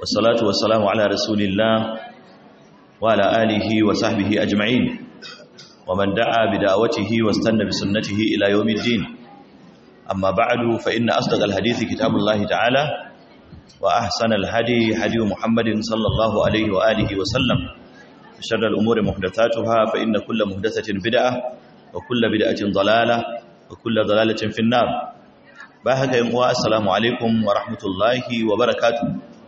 والصلاة والسلام على رسول الله وعلى آله وصحبه أجمعين ومن دعا بدعوته واستنى بسنته إلى يوم الدين. أما بعد فإن أصدق الحديث كتاب الله تعالى وأحسن الهدي هدي محمد صلى الله عليه وآله وسلم. شر الأمور محدثاتها فإن كل محدثة بدعة وكل بدعة ضلالة وكل ضلالة في النار. باهك يموا السلام عليكم ورحمة الله وبركاته.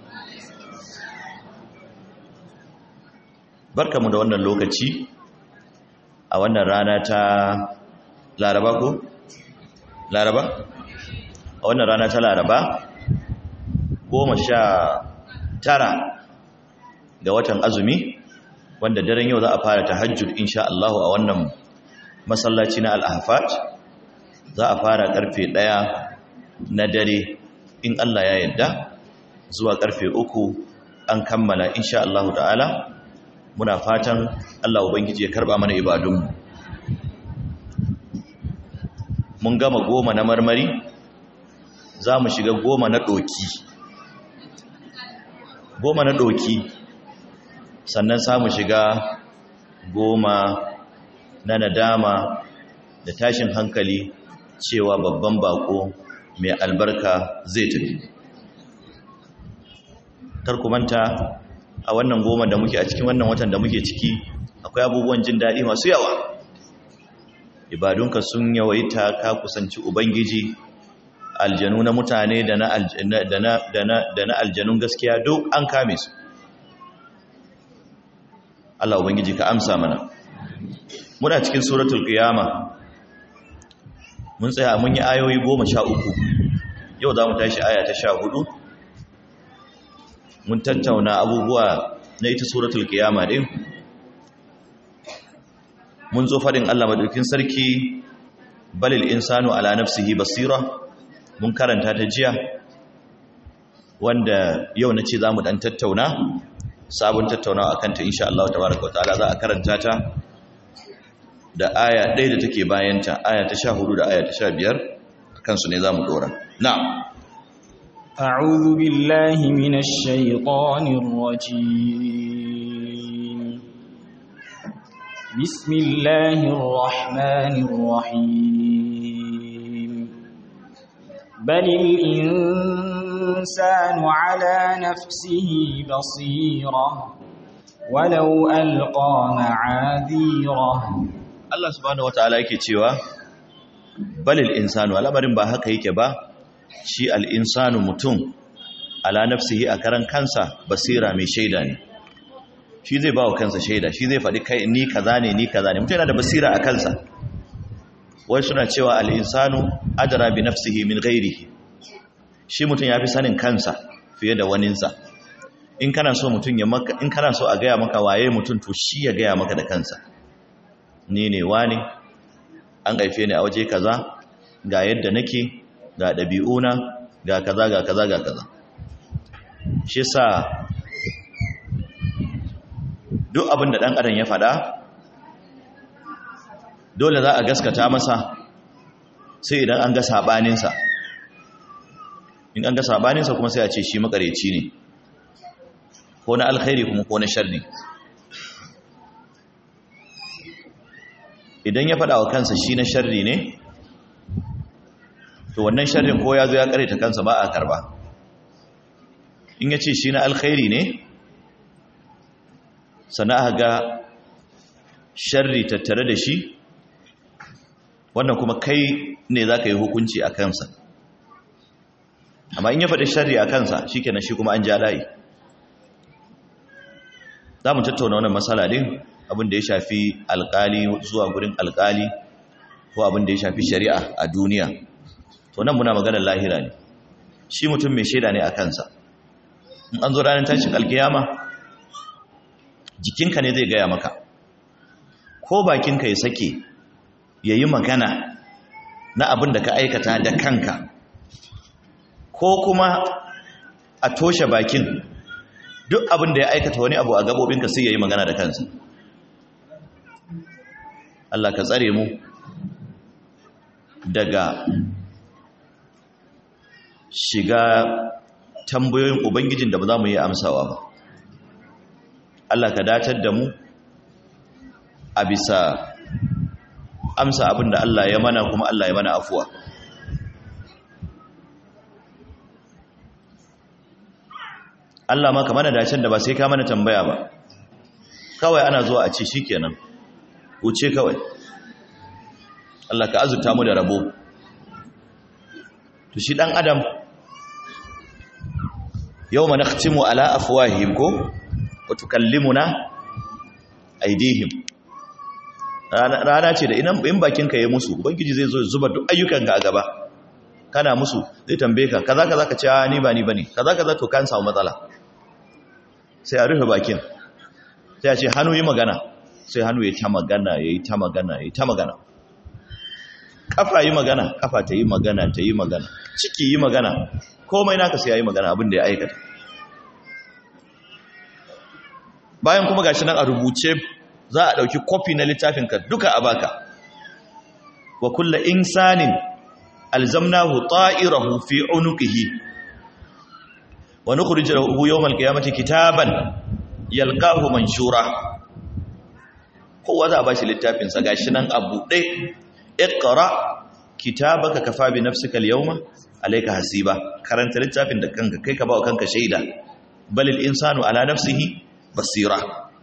barkamu da wannan lokaci a wannan rana ta Laraba ko? Laraba? A wannan rana ta Laraba 19 ga watan azumi wanda daren yau za a fara tahajjud insha Allah a wannan masallaci na Al-Ahfat. Za a fara karfe 1 na dare in Allah ya yarda zuwa karfe 3 an kammala insha Allah ta'ala. Muna fatan Allah ubangiji ya karba mana ibadunmu. Mun gama 10 na marmari, za mu shiga 10 na doki. 10 na doki sannan samu shiga 10 na nadama da tashin hankali cewa babban bako mai albarka zai tafi. Tarku manta a wannan 10 da muke a cikin wannan watan da muke ciki akwai abubuwan jin daɗi masu yawa. Ibadunka sun yawaita, ka kusanci ubangiji, aljanu na mutane da na aljanun gaskiya duk an kame su. Allah ubangiji ka amsa mana. Muna cikin suratul qiyama, mun tsaya mun yi ayoyi 13. Yau za mu tashi aya ta 14. Mun tattauna abubuwa na ita suratul qiyama din. Mun zo fadin Allah madaukin sarki, balil insanu ala nafsihi basira. Mun karanta ta jiya, wanda yau nace zamu dan tattauna sabon tattaunawa akan ta insha Allah tabaaraka wa ta'ala. Za a karanta ta da aya 1 da take bayan ta, aya ta 14 da aya ta 15 kansu ne zamu dora. Na'am. أعوذ بالله من الشيطان الرجيم. بسم الله الرحمن الرحيم. بل الإنسان على نفسه بصيرة ولو ألقى معاذيره. Allah subhanahu wataala yake cewa balil insanu, al'amarin ba haka yake ba. Shi al'insanu mutum ala nafsihi a karan kansa basira mai shaida ne. Shi zai ba wa kansa shaida, shi zai faɗi kai ni kaza ne ni kaza ne. Mutum yana da basira a kansa. Wai suna cewa al'insanu adara bi nafsihi min ghairihi. Shi mutum ya fi sanin kansa fiye da waninsa. In kana so mutum ya maka, in kana so a gaya maka waye mutum, to shi ya gaya maka da kansa. Ni ne wani, an haife ni a waje kaza, ga yadda nake, ga ɗabi'una, ga kaza ga kaza ga kaza. Shi sa duk abin da ɗan adam ya faɗa dole za a gaskata masa sai idan an ga saɓaninsa. In an ga saɓaninsa kuma sai a ce shi makareci ne, ko na alkhairi kuma ko na sharri. Idan ya faɗa wa kansa shi na sharri ne, to wannan sharrin ko ya zo ya kareta kansa ba a karba. In ya ce shi na alkhairi ne, sana aka ga sharri tattare da shi, wannan kuma kai ne za ka yi hukunci a kansa. Amma in ya faɗi sharri a kansa, shi kenan shi kuma an ja layi. Za mu tattauna wannan matsala din, abin da ya shafi alƙali zuwa gurin alƙali, ko abin da ya shafi shari'a a duniya. To nan muna maganar lahira ne. Shi mutum mai shaida ne a kansa. In an zo ranar tashin alkiyama, jikinka ne zai gaya maka, ko bakinka ya sake ya yi magana na abin da ka aikata da kanka, ko kuma a toshe bakin, duk abin da ya aikata wani abu a gabobinka sai ya yi magana da kansa. Allah ka tsare mu daga shiga tambayoyin ubangijin da ba za mu yi amsawa ba. Allah ka datar da mu a bisa amsa abin da Allah ya mana, kuma Allah ya mana afuwa. Allah ma ka mana dacen da ba sai ka mana tambaya ba, kawai ana zuwa a ce shikenan wuce kawai. Allah ka azurta mu da rabo. To shi dan adam yawma nakhtimu ala afwahihim ko wa tukallimuna aydihim, rana ce da in bakinka ya musu ubangiji zai zo zuba duk ayyukanka a gaba, kana musu zai tambaye ka kaza kaza ka ce ni ba ni bane kaza kaza, to kan samu matsala. Sai a rufe bakin, sai a ce hannu yi magana, sai hannu ya ta magana, yayi ta magana, yayi ta magana. Kafa yi magana, kafa ta yi magana, ta yi magana. Ciki yi magana, komai naka sai yayi magana abin da ya aikata. Bayan kuma gashi nan a rubuce, za a dauki kofi na littafin ka duka a baka. Wa kullu insanin alzamnahu ta'irahu fi unuqihi wa nukhrij lahu yawmal qiyamati kitaban yalqahu manshura. Kowa za a bashi littafin sa gashi nan a buɗe. Iqra kitabaka kafa bi nafsika al-yawma alayka hasiba. Karanta littafin da kanka, kai ka ba wa kanka shaida. Balil insanu ala nafsihi basira.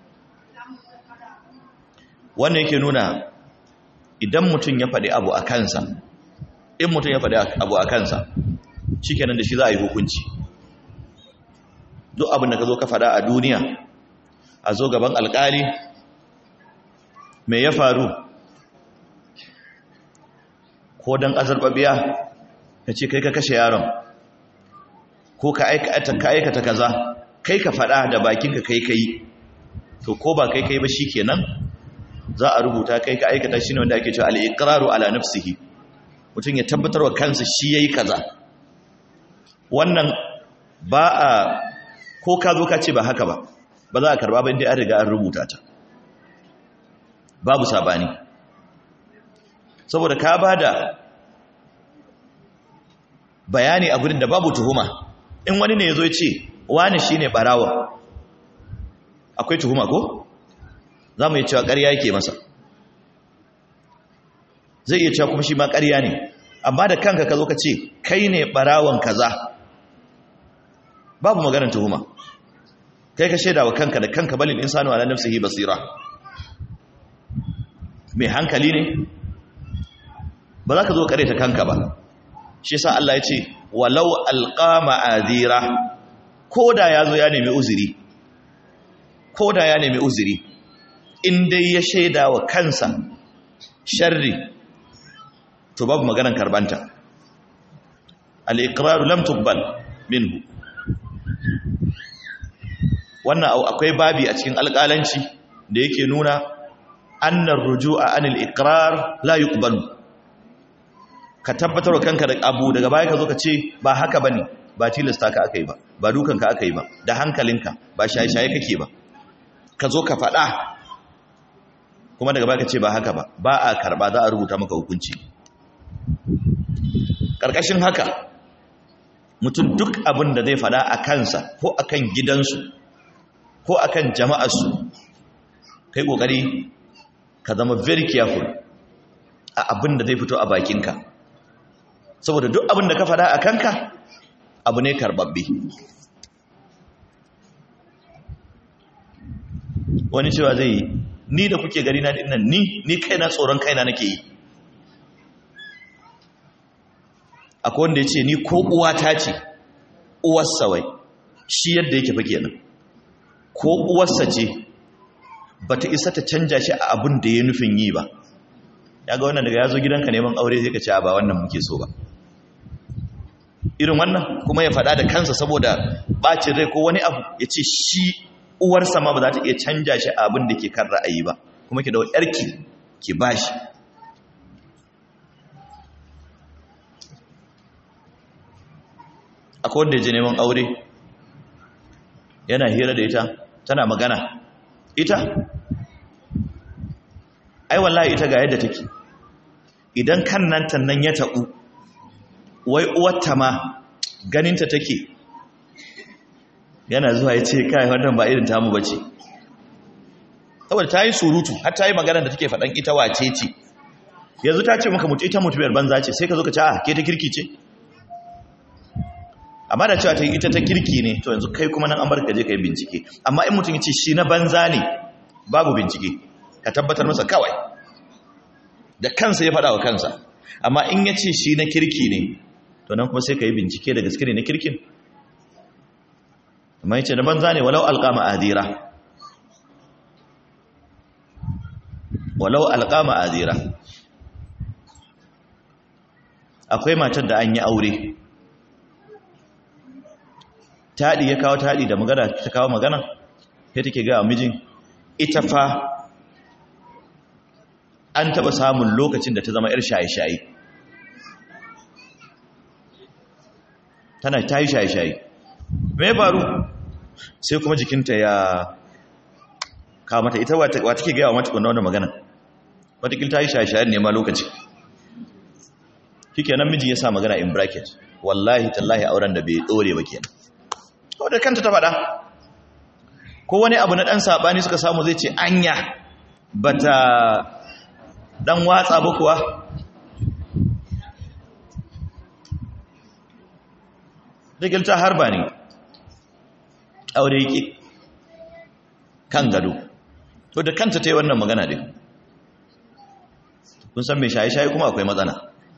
Wannan yake nuna idan mutum ya faɗi abu a kansa, in mutum ya faɗi abu a kansa, shikenan da shi za a yi hukunci. Duk abin da ka zo ka faɗa a duniya, a zo gaban alƙali, me ya faru? Ko dan azarbabiya ka ce kai ka kashe yaron, ko ka aikata kaza, kai ka faɗa da bakinka kai, to ko ba kai ba shikenan za a rubuta kai ka aikata. Shi ne wanda ake cewa al-iqraru ala nafsihi, mutum ya tabbatar wa kansa shi yayi kaza. Wannan ba a, ko ka zo ka ce ba haka ba za a karba ba, inda an riga an rubuta ta, babu sabani. Saboda ka bada bayani a gurin da babu tuhuma. In wani ne yazo ya ce wani shine barawa, akwai tuhuma ko? Zamu iya cewa ƙarya yake masa, zai iya cewa kuma shi ma ƙarya ne. Amma da kanka ka zo ka ce kai ne barawan kaza, babu maganar tuhuma. Kai ka shaida wa kanka da kanka, balil insanu ala nafsihi basira. Mai hankali ne, ba za ka zo kare ta kanka ba. Shi yasa Allah ya ce walau alqa ma'adira, koda yazo ya nemi uzuri, koda ya nemi uzuri, in dai ya shaida wa kansa sharri, to babu maganar karbanta. Al-iqraru lam tuqbal minhu. Wannan akwai babi a cikin alƙalanci da yake nuna annar ruju'a anil iqrar la yuqbalu. Ka tabbatar wa kanka da abu, daga baya ka zo ka ce ba haka bane, ba tilasta ka akai ba, ba dukan ka akai ba, da hankalinka, ba shaye-shaye kake ba. Ka zo ka faɗa kuma daga baya ka ce ba haka ba a karba, za a rubuta maka hukunci. Karkashin haka mutum duk abin da zai faɗa a kansa ko akan gidansu ko akan jama'arsu, kai kokari ka zama very careful a abin da zai fito a bakinka, saboda duk abin da ka faɗa a kanka abu ne karbabbe. Wani cewa zai yi, ni da kuke gari na dinnan, ni kaina tsoron kaina nake yi. Akwai wanda ya ce ni ko uwata ce, uwarsa wai, shi yadda yake fa kenan, ko uwarsa ce ba ta isa ta canja shi a abin da ya nufin yi ba. Ya ga wannan daga ya zo gidanka neman aure zai ka ce ba wannan muke so ba. Irin wannan kuma ya faɗa da kansa saboda ɓacin rai ko wani abu, ya ce shi uwarsa ma ba za ta iya canja shi a abin da ke kan ra'ayi ba, kuma ki da yarki ki ba shi. Akwai wanda ya je neman aure, yana hira da ita, tana magana, ita ai wallahi ita ga yadda take, idan kan nan ya taɓu, wai uwarta ma ganinta take yana zuwa ya ce kai wannan ba irin tamu bace saboda ta yi surutu har ta yi magana da take faɗan ita wace ce yanzu ta ce maka ita mutumiyar banza ce sai ka zo ka ce a ke ta kirki ce amma da cewa ta yi ita ta kirki ne to yanzu kai kuma nan an barka je ka yi bincike amma in mutum ya ce shi na banza ne babu bincike ka tabbatar masa kawai da kansa ya faɗa wa kansa amma in ya ce shi na kirki ne to nan kuma sai ka yi bincike da gaske ne na kirkin amma ya ce na banza ne walau alƙama adira akwai matar da an yi aure taɗi ya kawo taɗi da magana ta kawo magana sai take ga mijin ita fa an taɓa samun lokacin da ta zama 'yar shaye-shaye ta yi shaye-shaye me faru sai kuma jikinta ya kawo mata ita wa take gaya wa mata wannan magana watakil ta yi shaye-shayen ne ma lokaci kike nan miji ya sa magana in bracket wallahi tallahi auren da bai dore ba kenan ko da kanta ta faɗa ko wani abu na dan sabani suka samu zai ce anya bata dan watsa ba kuwa rigilta harba ne aure yake kan gado to da kanta ta yi wannan magana din kun san mai shaye-shaye kuma akwai matsala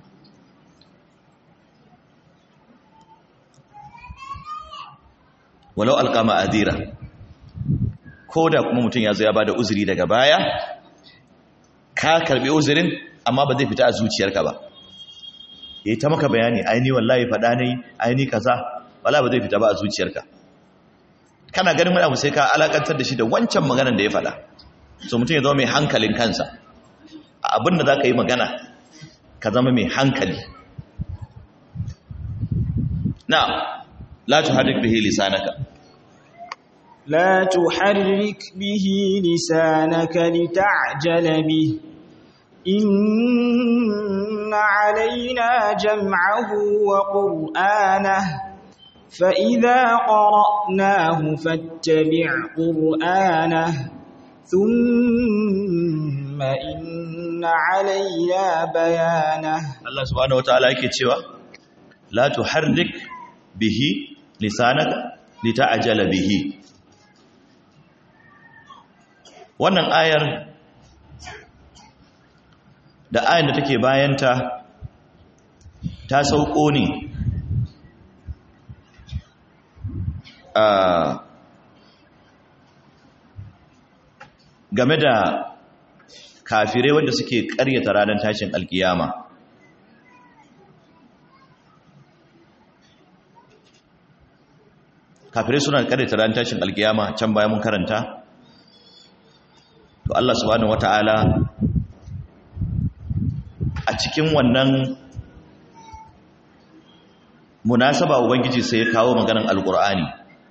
walau alqama adira ko da kuma mutum ya zo ya bada uzuri daga baya ka karbi uzurin amma ba zai fita a zuciyarka ba yayi ta maka bayani aini wallahi fada nayi aini kaza wala ba zai fita ba a zuciyarka kana ganin wani abu sai ka alakantar da shi da wancan maganar da ya fada so mutum ya zama mai hankalin kansa a abin da zaka yi magana ka zama mai hankali na la tuharrik bihi lisanaka لا تحرك به لسانك لتعجل به إن علينا جمعه وقرآنه فإذا قرأناه فاتبع قرآنه ثم إن علينا بيانه الله سبحانه وتعالى يكتشف لا تحرك به لسانك لتعجل به wannan ayar da ayar da take bayanta ta sauko ne game da kafirai wanda suke ƙaryata ranar tashin alkiyama kafirai suna ƙaryata ranar tashin alkiyama can baya mun karanta to Allah subhanahu wata'ala a cikin wannan munasaba ubangiji sai ya kawo maganar alqur'ani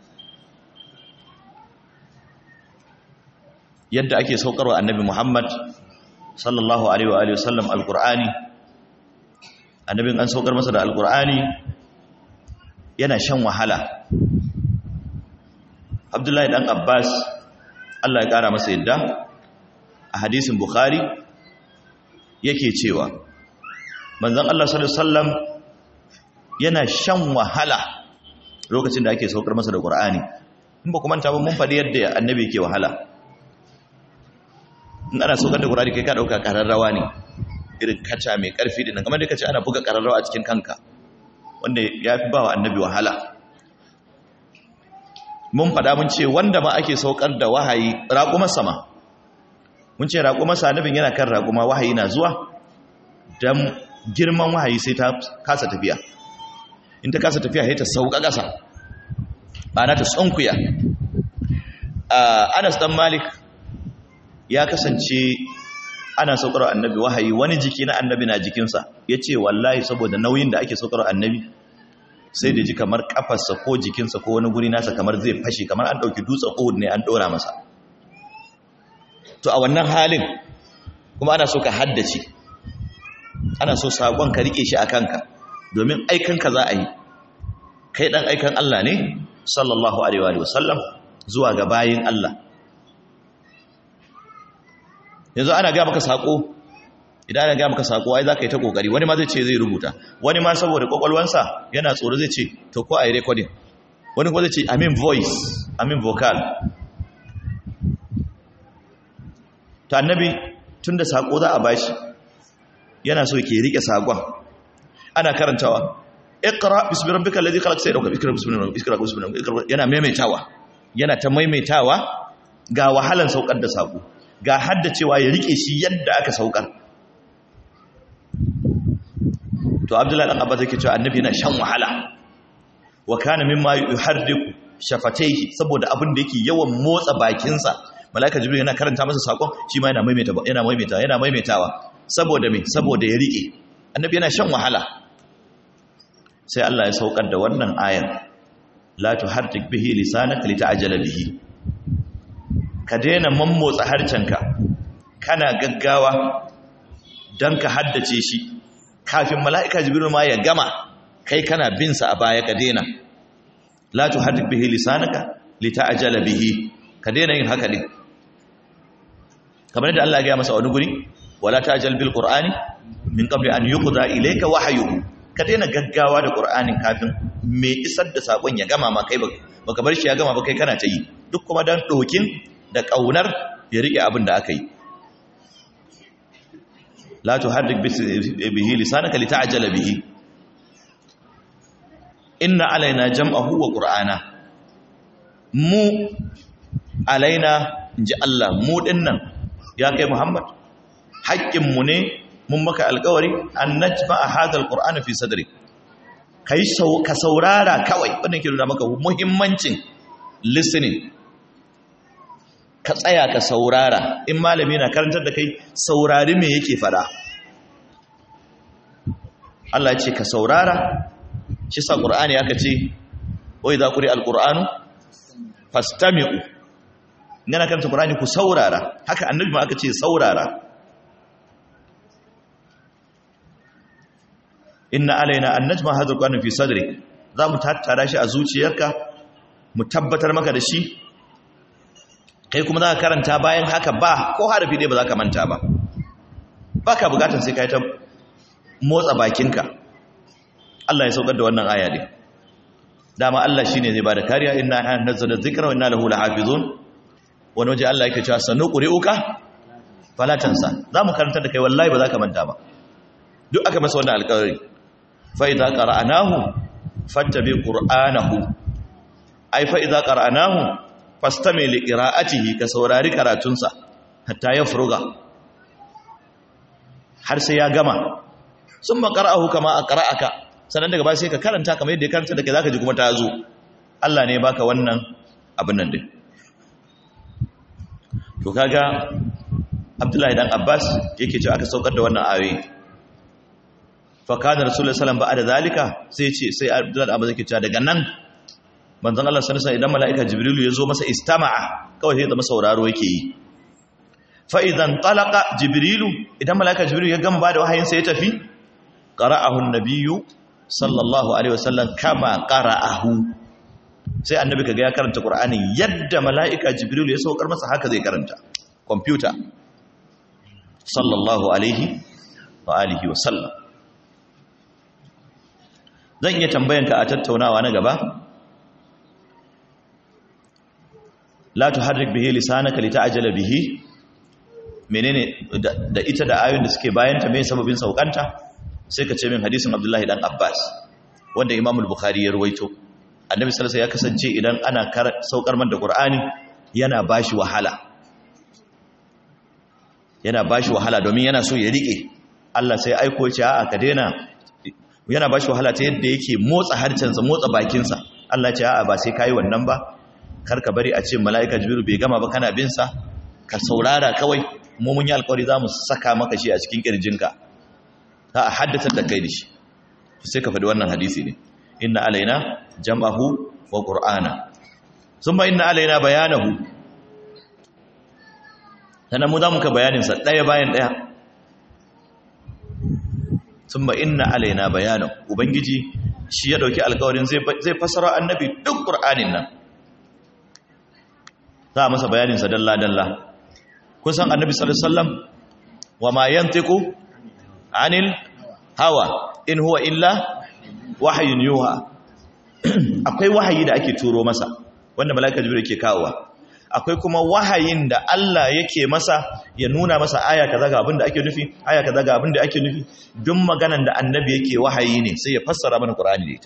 yadda ake saukarwa annabi Muhammad sallallahu alaihi wa alihi wasallam alqur'ani annabin an saukar masa da alqur'ani yana shan wahala Abdullahi dan Abbas Allah ya kara masa yadda a hadisin Bukhari yake cewa manzon Allah sallallahu alaihi wasallam yana shan wahala lokacin da ake saukar masa da Qur'ani in ba kuma manta ba mun faɗi yadda annabi yake wahala in ana saukar da Qur'ani kai ka dauka kararrawa ne irin kaca mai karfi din kamar da kace ana buga kararrawa a cikin kanka wanda yafi bawa annabi wahala mun faɗa mun ce wanda ma ake saukar da wahayi raƙumar sama mun ce raƙumarsa annabin yana kan raƙuma wahayi na zuwa don girman wahayi sai ta kasa tafiya in ta kasa tafiya sai ta sauka ƙasa ba na ta tsunkuya Anas dan Malik ya kasance ana saukar annabi wahayi wani jiki na annabi na jikinsa ya ce wallahi saboda nauyin da ake saukar annabi sai da ji kamar kafarsa ko jikinsa ko wani guri nasa kamar zai fashe kamar an ɗauki dutsen Uhud ne an ɗora masa to a wannan halin kuma ana so ka haddace ana so sakon ka rike shi a kanka domin aikanka za a yi kai dan aikan Allah ne sallallahu alaihi wa sallam zuwa ga bayin Allah. Yanzu ana ga maka sako, idan ana ga maka sako ai zaka yi ta kokari, wani ma zai ce zai rubuta, wani ma saboda kwakwalwansa yana tsoro zai ce to ko ai recording, wani kuma zai ce amin voice, amin vocal. To annabi tunda sako za a bashi yana so yake rike sakon, ana karantawa iqra bismi rabbikal ladhi khalaq sai dauka iqra bismi rabbikal, yana maimaitawa, yana ta maimaitawa, ga wahalan saukar da sako, ga haddacewa ya rike shi yadda aka saukar. To Abdullahi dan Abbas yake cewa annabi yana shan wahala, wa kana mimma yuharriku shafatayhi, saboda abin da yake yawan motsa bakinsa. Malaika Jibril yana karanta masa sakon, shi ma yana maimaitawa saboda me, saboda ya rike. Annabi yana shan wahala. Sai Allah ya saukar da wannan ayan, la tuharrik bihi lisanaka lita'jala bihi. Ka daina mammotsa harcenka kana gaggawa dan ka haddace shi kafin malaika Jibril ma ya gama, kai kana bin sa a baya. Ka daina, la tuharrik bihi lisanaka lita'jala bihi, ka daina yin haka din. Kamar yadda Allah ya gaya masa wani guri, wala ta'jal bil qur'ani min qabli an yuqda ilayka wahyuhu, ka daina gaggawa da qur'anin kafin me isar da sakon ya gama ma, kai baka bar shi ya gama ba, kai kana ta yi, duk kuma dan dokin da kaunar ya rike abin da aka yi. la tuharrik bihi lisanaka lita'jala bihi, inna alaina jam'ahu wa qur'ana. Mu alaina, inji Allah, mu dinnan ya kai Muhammad, haƙƙinmu ne, mun maka alƙawari an najma'a hadal qur'ana fi sadri, ka saurara kawai. Wannan ke nuna maka muhimmancin listening, ka tsaya ka saurara. In malami na karantar da kai, saurari me yake fada. Allah ya ce ka saurara, shi sa qur'ani aka ce wa idza quri'a alqur'anu fastami'u, yana karanta qur'ani ku saurara. Haka annabi ma aka ce saurara. Inna alaina an najma hadha alqur'ana fi sadrik, za mu tattara shi a zuciyarka, mu tabbatar maka da shi, kai kuma za ka karanta bayan haka ba ko harafi dai ba za ka manta ba, ba ka bukatar sai ka yi ta motsa bakinka. Allah ya saukar da wannan aya ne, dama Allah shi ne zai ba da kariya, inna nazzalna dhikra wa inna lahu lahafizun. Wani waje Allah yake cewa sanu quri'uka fala tansa, za mu karanta da kai wallahi ba za ka manta ba. Duk aka masa wannan alƙawari, fa idza qara'nahu fattabi qur'anahu, ai fa idza qara'nahu fastami li qira'atihi, ka saurari karatunsa hatta ya furuga, har sai ya gama. Summa qara'ahu kama aqra'aka, sannan daga baya sai ka karanta kamar yadda ya karanta da kai, zaka ji kuma ta zo. Allah ne baka wannan abin nan din. To kaga Abdullahi dan Abbas yake cewa aka saukar da wannan ayoyi, fa kana rasulullahi sallallahu alaihi wasallam ba'da zalika, sai Abdullahi dan Abbas yake cewa daga nan manzon Allah sallallahu alaihi wasallam, idan mala'ika Jibrilu ya zo masa istama'a, kawai sai zama sauraro yake yi. Fa idan talaqa Jibrilu, idan mala'ika Jibrilu ya gama bada wahayin sa ya tafi, qara'ahu an-nabiyyu sallallahu alaihi wasallam kama qara'ahu, sai annabi kaga ya karanta Qur'ani yadda mala'ika Jibrilu ya saukar masa, haka zai karanta. Computer sallallahu alaihi wa alihi wasallam. Zan iya tambayanka a tattaunawa na gaba, la tuharrik bihi lisanaka lita'jala bihi, menene da ita da ayoyin da suke bayanta, me sababin saukanta? Sai ka ce min hadisin Abdullahi dan Abbas wanda Imam al-Bukhari ya ruwaito. Annabi sallallahu alaihi wasallam ya kasance idan ana saukar man da Qur'ani yana bashi wahala, domin yana so ya rike. Allah sai aiko ya ce a'a ka daina, yana bashi wahala ta yadda yake motsa harcensa, motsa bakinsa. Allah ya ce a'a ba sai kai wannan ba, kar ka bari a ce mala'ika Jibril bai gama ba kana bin sa, ka saurara kawai, mu mun yi alƙawari za mu saka maka shi a cikin kirjinka, za a haddatar da kai da shi. Sai ka faɗi wannan hadisi ne, inna alaina jam'ahu wa qur'ana thumma inna alaina bayanahu, sannan mu za mu ka bayanin sa ɗaya bayan ɗaya. thumma inna alaina bayanahu, ubangiji shi ya dauki alƙawarin zai fassara annabi duk Qur'anin nan za a masa bayanin sa dalla dalla kun san annabi sallallahu alaihi wasallam wa ma yantiqu anil hawa in huwa illa wahyun yuha akwai wahayi da ake turo masa wanda malaika jibril yake kawowa akwai kuma wahayin da Allah yake masa ya nuna masa aya kaza ga abin da ake nufi aya kaza ga abin da ake nufi duk maganan da annabi yake wahayi ne sai ya fassara mana Qur'ani da ita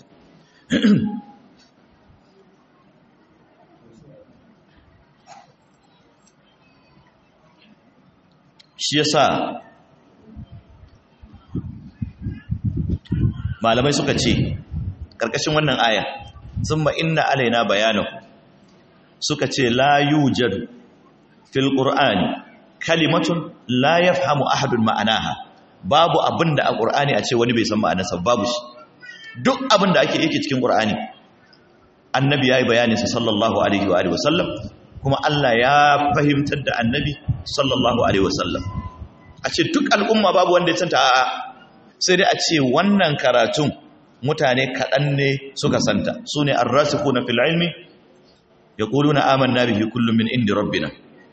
shi yasa malamai suka ce karkashin wannan aya summa inna alaina bayanahu suka ce la yujadu fil qur'ani kalimatun la yafhamu ahadun ma'anaha babu abinda a qur'ani a ce wani bai san ma'anarsa babu shi duk abinda yake cikin qur'ani annabi yayi bayanin sa sallallahu alaihi wa alihi wasallam kuma Allah ya fahimtar da annabi sallallahu alaihi wasallam a ce duk al'umma babu wanda ya santa a'a sai dai a ce wannan karatun mutane kadan ne suka santa sune ar-rasikhuna fil ilmi yaquluna amanna bihi kullun min indi rabbina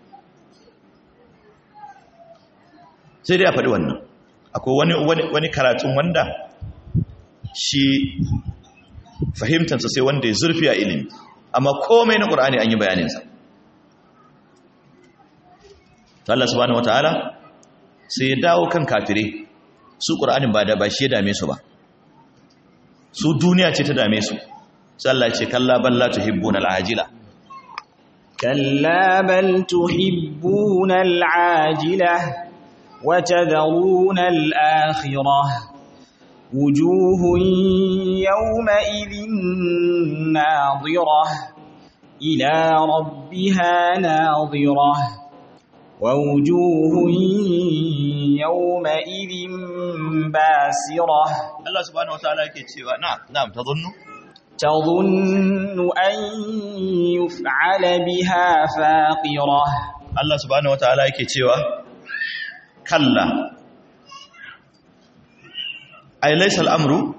sai dai a faɗi wannan akwai wani karatun wanda shi fahimtansa sai wanda ya zurfi a ilimi amma komai na Qur'ani an yi bayaninsa Allah subhanahu wataala sai ya dawo kan kafire su Qur'anin ba shi ya dame su ba su duniya ce ta dame su sai Allah ya ce kalla bal la tuhibbuna al-ajila كلا بل تحبون العاجلة وتذرون الآخرة وجوه يومئذ ناظرة إلى ربها ناظرة ووجوه يومئذ باسرة الله سبحانه وتعالى يقول نعم تظن أن يفعل بها فاقرة الله سبحانه وتعالى yake cewa kalla ay laysa al-amru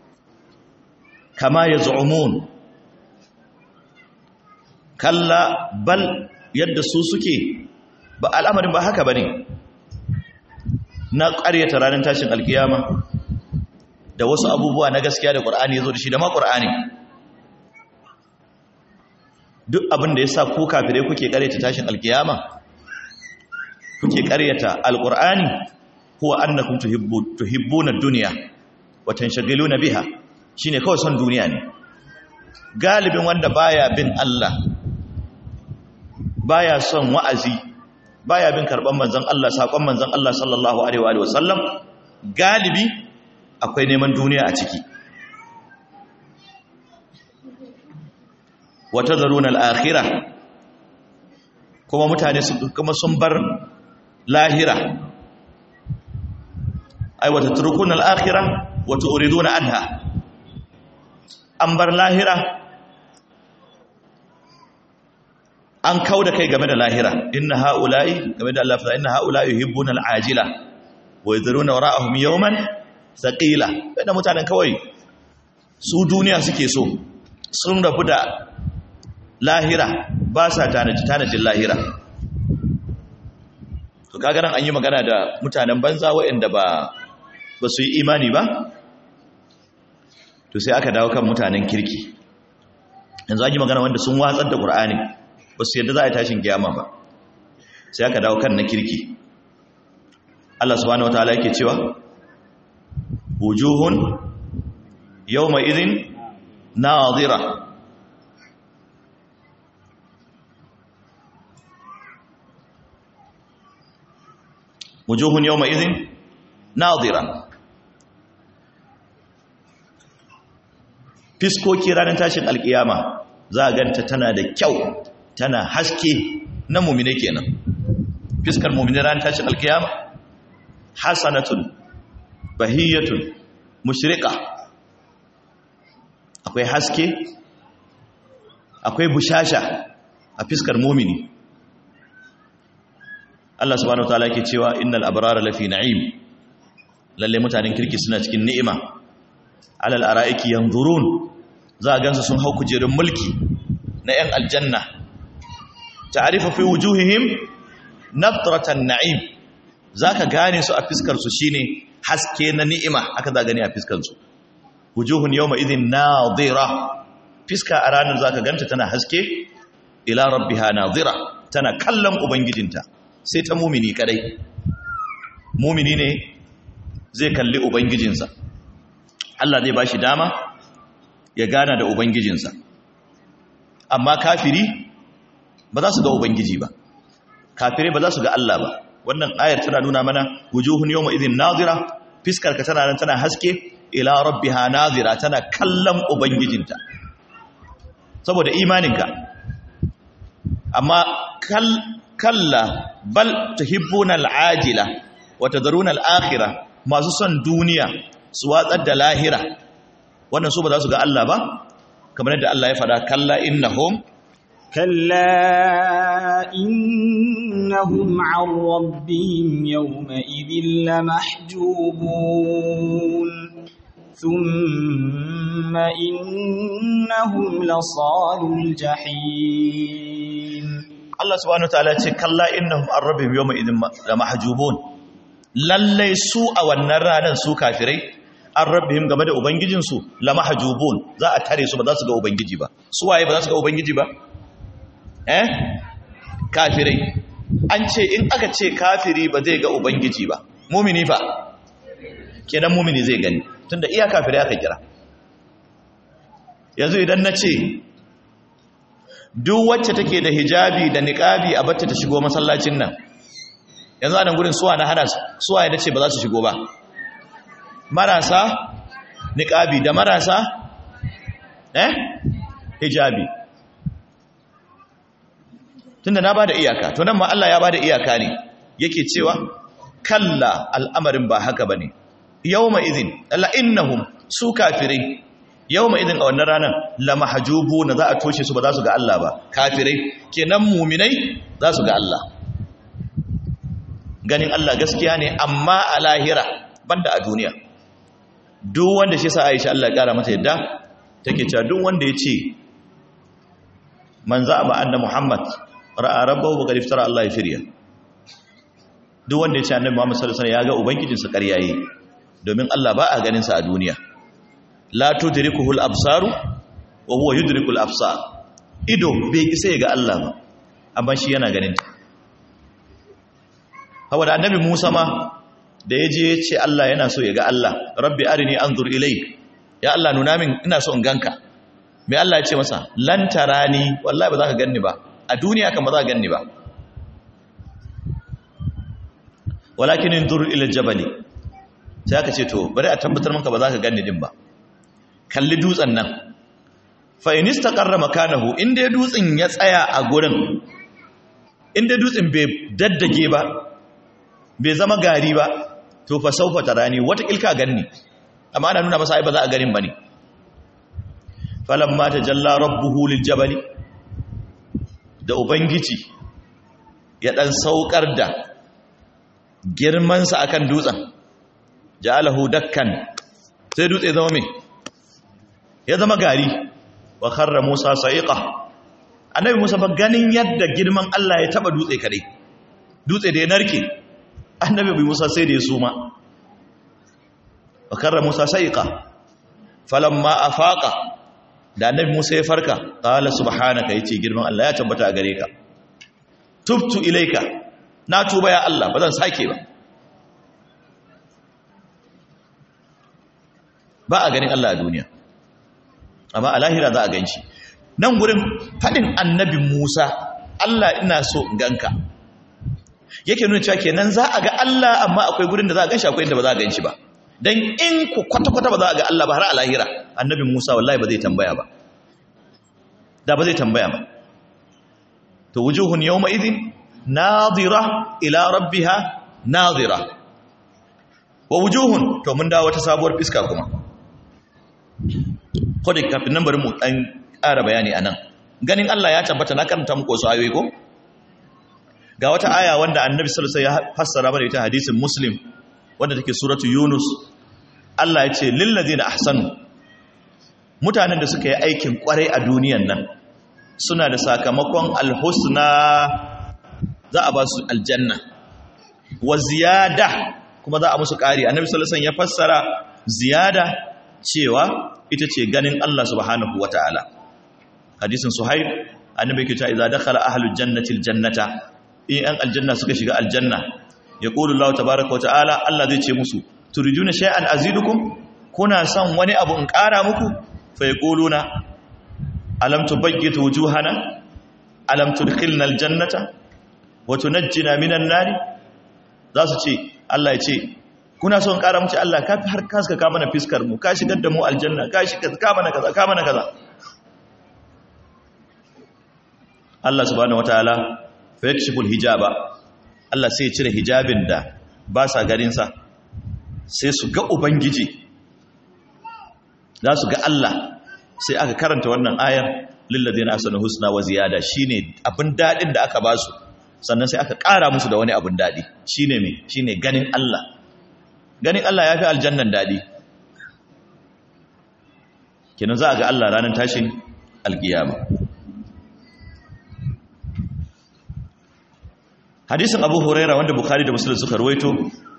kama yaz'umun kalla bal yadda su suke ba al'amarin ba haka bane na ƙaryata ranar tashin alkiyama da wasu abubuwa na gaskiya da Qur'ani yazo da shi da ma Qur'ani duk abin da yasa ku kafire kuke ƙaryata tashin alkiyama kuke ƙaryata alqur'ani huwa annakum tuhibbuna ad-dunya wa tanshagiluna biha shine kawai son duniya ne galibin wanda baya bin Allah baya son wa'azi baya bin karban manzon Allah sakon manzon Allah sallallahu alaihi wa sallam galibi akwai neman duniya a ciki wata zaruna al'akhira kuma mutane kuma sun bar lahira ai wata turkun al'akhira wata uriduna anha an bar lahira an kau da kai game da lahira inna ha'ula'i game da Allah fa inna ha'ula'i yuhibbuna al'ajila wa yadhuruna wara'ahum yawman thaqila da mutanen kawai su duniya suke so sun rabu da lahira ba sa tanajin lahira to kaga nan an yi magana da mutanen banza waɗanda ba su yi imani ba to sai aka dawo kan mutanen kirki yanzu an yi magana wanda sun watsar da Qur'ani ba su yadda za a yi tashin kiyama ba sai aka dawo kan na kirki Allah subhanahu wataala yake cewa wujuhun yawma idhin nadira wujuhun yawma idhin nadira fiskoki ranar tashin alkiyama za a ganta tana da kyau tana haske na mu'mine kenan fiskar mu'mine ranar tashin alkiyama hasanatun bahiyatun mushriqa akwai haske akwai bushasha a fiskar mu'mini Allah subhanahu wataala yake cewa innal abrara lafi na'im lalle mutanen kirki suna cikin ni'ima alal ara'iki yanzurun, za a gansu sun hau kujerun mulki na 'yan aljanna. ta'rifu fi wujuhihim nadratan na'im, zaka gane su a fiskar su shine haske na ni'ima, aka za gani a fiskar su. wujuhun yawma idhin nadira, fiska a ranar zaka ganta tana haske, ila rabbiha nadira, tana kallon ubangijinta. sai ta mumini kadai, mumini ne zai kalli ubangijinsa, Allah zai bashi dama ya gana da ubangijinsa. amma kafiri ba za su ga ubangiji ba, kafirai ba za su ga Allah ba. wannan ayar tana nuna mana wujuhun yawma idhin nadira, fiskar ka tana nan tana haske, ila rabbiha nadira, tana kallon ubangijinta saboda imaninka. amma kalla bal tuhibbuna al'ajila wa tadharuna al'akhirah, masu son duniya su watsar da lahira, wannan su ba za su ga Allah ba, kamar yadda Allah ya fada kalla innahum عن ربهم يومئذ لمحجوبون ثم إنهم لصالوا الجحيم. Allah subhanahu wa ta'ala ce kalla innahum an rabbihim yawma'idhin lamahjubun, lallai su a wannan ranar su kafirai an rabbihim game da ubangijinsu lamahjubun, za a tare su, ba za su ga ubangiji ba. su waye ba za su ga ubangiji ba? Kafirai. an ce in aka ce kafiri ba zai ga ubangiji ba, mumini fa kenan mumini zai gani, tunda iya kafirai aka kira. yanzu idan na ce duk wacce take da hijabi da niqabi a batta ta shigo masallacin nan, yanzu a nan gurin suwa na hana su, suwa ya dace ba za su shigo ba? marasa niqabi da marasa hijabi. tunda na bada iyaka, to nan ma Allah ya bada iyaka ne, yake cewa kalla, al'amarin ba haka bane. yawma idhin alla innahum, su kafirai yawma idhin a wannan ranar lamahjubuna, za a toshe su, ba za su ga Allah ba. kafirai kenan, muminai za su ga Allah. ganin Allah gaskiya ne, amma a lahira banda a duniya. duk wanda shi sa Aisha Allah ya kara mata yadda take cewa duk wanda ya ce man za'aba anna Muhammad ra'a rabbahu wa qad iftara Allah firya, duk wanda ya ce annabi Muhammad sallallahu alaihi wasallam ya ga ubangijinsa ƙarya yayi, domin Allah ba a ganin sa a duniya. la tudrikuhul absaru wa huwa yudrikul absar, ido bai isa ya ga Allah ba, amma shi yana ganin ta. hawa da annabi Musa ma da yaje ya ce Allah yana so ya ga Allah, rabbi arini anzur ilayk, ya Allah nuna min, ina so in ganka. mai Allah ya ce masa lan tarani, wallahi ba za ka ganni ba a duniya, kan ba za ka ganni ba. walakin inzur ila aljabali, sai aka ce to bari a tabbatar maka ba za ka ganni din ba. kalli dutsen nan, fa in istaqarra makanahu, inda dutsen ya tsaya a gurin, inda dutsen bai daddage ba, bai zama gari ba, to fa saufa tarani, wata kilka ganni. amma ana nuna masa ai ba za a ganin bane. falamma tajalla rabbuhu liljabali, da ubangiji ya dan saukar da girman sa akan dutsen, ja'alahu dakkan, sai dutse zama me, ya zama gari. wa kharra Musa sa'iqa, annabi Musa ba ganin yadda girman Allah ya taba dutse kadai, dutse da ya narke, annabi Musa sai da ya suma. wa kharra Musa sa'iqa falamma afaqa, da annabi Musa ya farka, qala subhanaka, yace girman Allah ya tabbata a gare ka, tubtu ilaika, na tuba ya Allah, ba zan sake ba. ba a ganin Allah a duniya, amma a lahira za a gan shi. nan gurin faɗin annabi Musa, Allah ina so in ganka, yake nuna cewa kenan za a ga Allah, amma akwai gurin da za a gan shi, akwai inda ba za a gan shi ba. dan in ku kwata-kwata ba za a ga Allah ba har a lahira, annabi Musa wallahi ba zai tambaya ba, da ba zai tambaya ba. to wujuhun yawma idhin nadira ila rabbiha nadira, wa wujuhun, to mun dawo wata sabuwar fiska kuma. kodai kafin nan bari mu dan ƙara bayani anan. ganin Allah ya tabbata, na karanta muku wasu ayoyi ko. ga wata aya wanda annabi sallallahu alaihi wasallam ya fassara mana ita, hadisin Muslim wanda take suratu Yunus. Allah ya ce lil ladina ahsanu mutanen da suka yi aikin kwarai a duniyan nan suna da sakamakon alhusna, za a ba su aljanna, wa ziyada kuma za a musu ƙari. Annabi sallallahu alaihi wasallam ya fassara ziyada cewa ita ce ganin Allah subhanahu wataala. Hadisin Suhaib, annabi yake cewa idza dakhala ahlul jannati aljannata, in an aljanna suka shiga aljanna, yaqulu Allah tabaaraka wataala, Allah zai ce musu turiduna shay'an azidukum, kuna son wani abu in ƙara muku? Fa yaquluna alam tubayyit wujuhana alam tudkhilna aljannata wa tunajjina minan nari. Za su ce, Allah ya ce, kuna son ƙara muke? Allah ka fi har kaska ka mana fiskar mu, ka shigar da mu aljanna, ka shigar ka mana kaza, ka mana kaza. Allah subhanahu wataala fa yakshiful hijaba, Allah sai ya cire hijabin da ba sa ganin sa, sai su ga ubangiji, za su ga Allah. Sai aka karanta wannan ayar lil ladina ahsanu husna wa ziyada, shine abin dadin da aka ba su, sannan sai aka ƙara musu da wani abin dadi, shine me? Shine ganin Allah. Ganin Allah ya fi aljannan daɗi. Kenan za a ga Allah ranar tashin alkiyama. Hadisin Abu Huraira wanda Bukhari da Muslim suka ruwaito,